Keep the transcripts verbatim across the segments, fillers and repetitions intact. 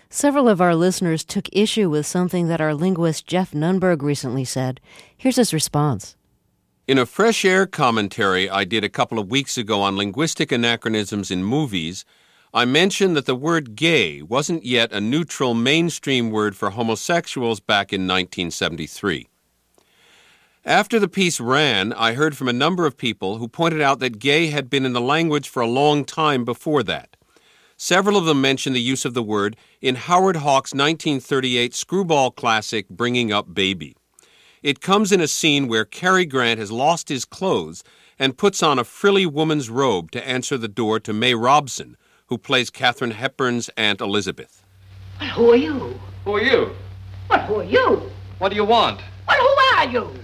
Several of our listeners took issue with something that our linguist Jeff Nunberg recently said. Here's his response. In a Fresh Air commentary I did a couple of weeks ago on linguistic anachronisms in movies, I mentioned that the word gay wasn't yet a neutral mainstream word for homosexuals back in nineteen seventy-three. After the piece ran, I heard from a number of people who pointed out that gay had been in the language for a long time before that. Several of them mentioned the use of the word in Howard Hawks' nineteen thirty-eight screwball classic, Bringing Up Baby. It comes in a scene where Cary Grant has lost his clothes and puts on a frilly woman's robe to answer the door to May Robson, who plays Katharine Hepburn's Aunt Elizabeth. Well, who are you? Who are you? Well, who are you? What do you want? Well, who are you?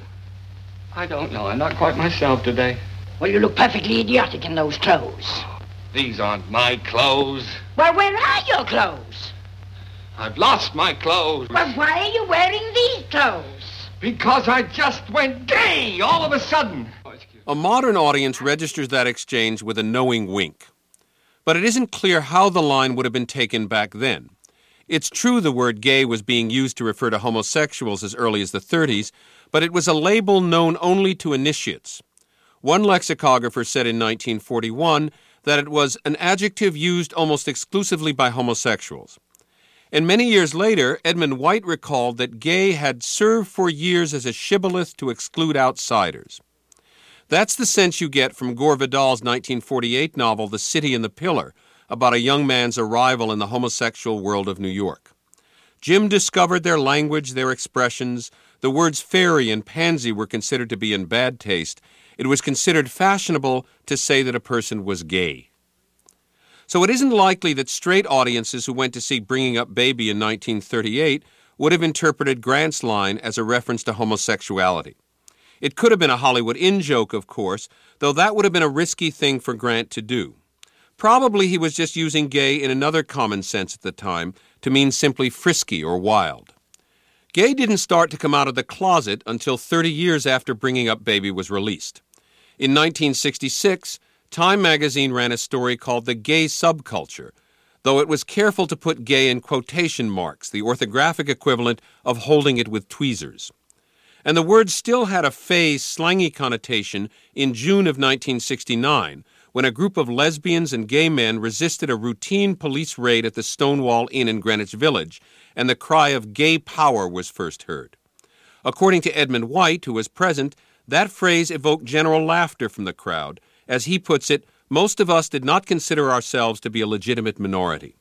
I don't know. I'm not quite myself today. Well, you look perfectly idiotic in those clothes. These aren't my clothes. Well, where are your clothes? I've lost my clothes. Well, why are you wearing these clothes? Because I just went gay all of a sudden. A modern audience registers that exchange with a knowing wink. But it isn't clear how the line would have been taken back then. It's true the word gay was being used to refer to homosexuals as early as the thirties, but it was a label known only to initiates. One lexicographer said in nineteen forty-one that it was an adjective used almost exclusively by homosexuals. And many years later, Edmund White recalled that gay had served for years as a shibboleth to exclude outsiders. That's the sense you get from Gore Vidal's nineteen forty-eight novel, The City and the Pillar, about a young man's arrival in the homosexual world of New York. Jim discovered their language, their expressions. The words fairy and pansy were considered to be in bad taste. It was considered fashionable to say that a person was gay. So it isn't likely that straight audiences who went to see Bringing Up Baby in nineteen thirty-eight would have interpreted Grant's line as a reference to homosexuality. It could have been a Hollywood in-joke, of course, though that would have been a risky thing for Grant to do. Probably he was just using gay in another common sense at the time to mean simply frisky or wild. Gay didn't start to come out of the closet until thirty years after Bringing Up Baby was released. In nineteen sixty-six, Time magazine ran a story called The Gay Subculture, though it was careful to put gay in quotation marks, the orthographic equivalent of holding it with tweezers. And the word still had a fey, slangy connotation in June of nineteen sixty-nine, when a group of lesbians and gay men resisted a routine police raid at the Stonewall Inn in Greenwich Village, and the cry of gay power was first heard. According to Edmund White, who was present, that phrase evoked general laughter from the crowd. As he puts it, most of us did not consider ourselves to be a legitimate minority.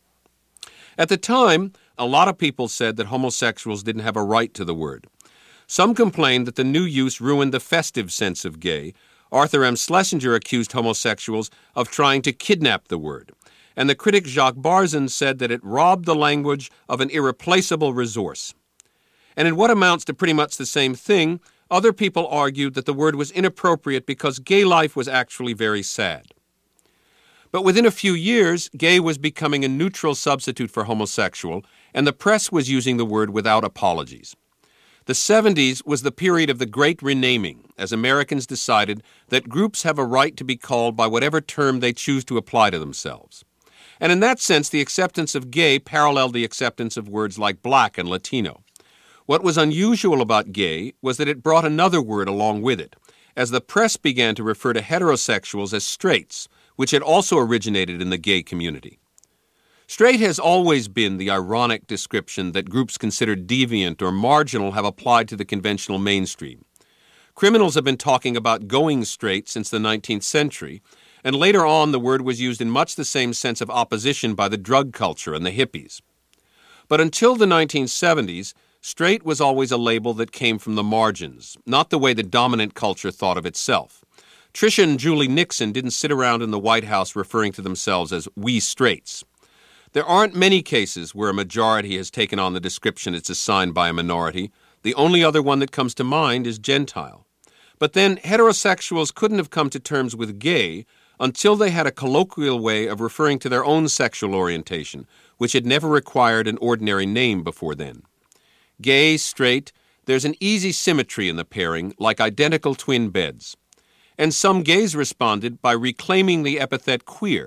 At the time, a lot of people said that homosexuals didn't have a right to the word. Some complained that the new use ruined the festive sense of gay. Arthur M. Schlesinger accused homosexuals of trying to kidnap the word. And the critic Jacques Barzun said that it robbed the language of an irreplaceable resource. And in what amounts to pretty much the same thing, other people argued that the word was inappropriate because gay life was actually very sad. But within a few years, gay was becoming a neutral substitute for homosexual, and the press was using the word without apologies. The seventies was the period of the great renaming, as Americans decided that groups have a right to be called by whatever term they choose to apply to themselves. And in that sense, the acceptance of gay paralleled the acceptance of words like black and Latino. What was unusual about gay was that it brought another word along with it, as the press began to refer to heterosexuals as straights, which had also originated in the gay community. Straight has always been the ironic description that groups considered deviant or marginal have applied to the conventional mainstream. Criminals have been talking about going straight since the nineteenth century, and later on the word was used in much the same sense of opposition by the drug culture and the hippies. But until the nineteen seventies, straight was always a label that came from the margins, not the way the dominant culture thought of itself. Tricia and Julie Nixon didn't sit around in the White House referring to themselves as we straights. There aren't many cases where a majority has taken on the description it's assigned by a minority. The only other one that comes to mind is Gentile. But then heterosexuals couldn't have come to terms with gay until they had a colloquial way of referring to their own sexual orientation, which had never required an ordinary name before then. Gay, straight, there's an easy symmetry in the pairing, like identical twin beds. And some gays responded by reclaiming the epithet queer,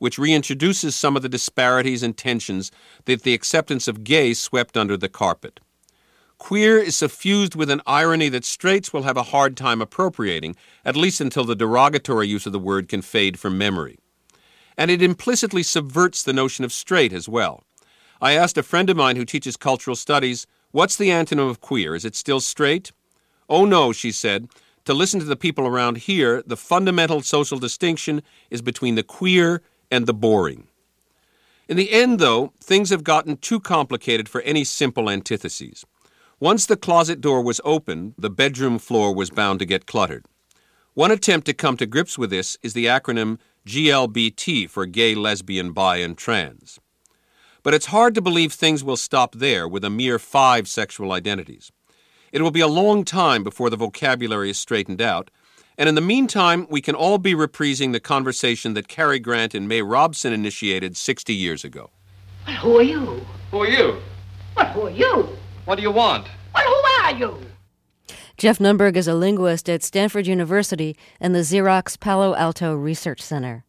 which reintroduces some of the disparities and tensions that the acceptance of gay swept under the carpet. Queer is suffused with an irony that straights will have a hard time appropriating, at least until the derogatory use of the word can fade from memory. And it implicitly subverts the notion of straight as well. I asked a friend of mine who teaches cultural studies, what's the antonym of queer? Is it still straight? Oh no, she said. To listen to the people around here, the fundamental social distinction is between the queer and the boring. In the end, though, things have gotten too complicated for any simple antitheses. Once the closet door was open, the bedroom floor was bound to get cluttered. One attempt to come to grips with this is the acronym G L B T for gay, lesbian, bi, and trans. But it's hard to believe things will stop there with a mere five sexual identities. It will be a long time before the vocabulary is straightened out, and in the meantime, we can all be reprising the conversation that Cary Grant and May Robson initiated sixty years ago. Well, who are you? Who are you? Well, who are you? What do you want? Well, who are you? Jeff Nunberg is a linguist at Stanford University and the Xerox Palo Alto Research Center.